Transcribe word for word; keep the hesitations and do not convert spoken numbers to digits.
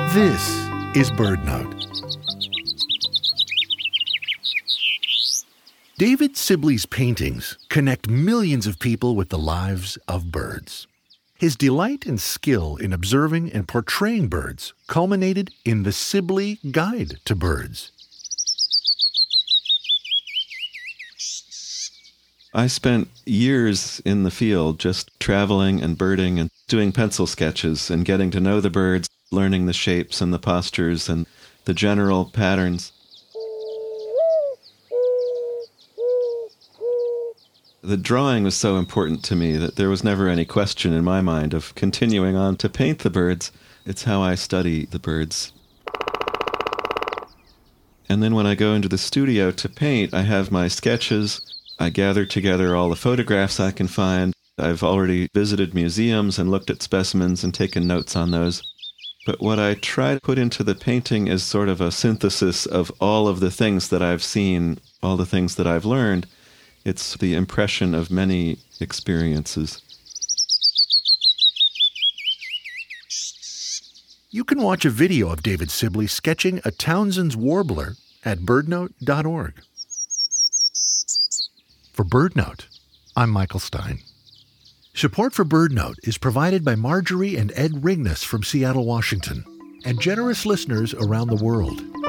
This is BirdNote. David Sibley's paintings connect millions of people with the lives of birds. His delight and skill in observing and portraying birds culminated in the Sibley Guide to Birds. I spent years in the field just traveling and birding and doing pencil sketches and getting to know the birds, learning the shapes and the postures and the general patterns. The drawing was so important to me that there was never any question in my mind of continuing on to paint the birds. It's how I study the birds. And then when I go into the studio to paint, I have my sketches. I gather together all the photographs I can find. I've already visited museums and looked at specimens and taken notes on those. But what I try to put into the painting is sort of a synthesis of all of the things that I've seen, all the things that I've learned. It's the impression of many experiences. You can watch a video of David Sibley sketching a Townsend's warbler at birdnote dot org. For BirdNote, I'm Michael Stein. Support for BirdNote is provided by Marjorie and Ed Ringnes from Seattle, Washington, and generous listeners around the world.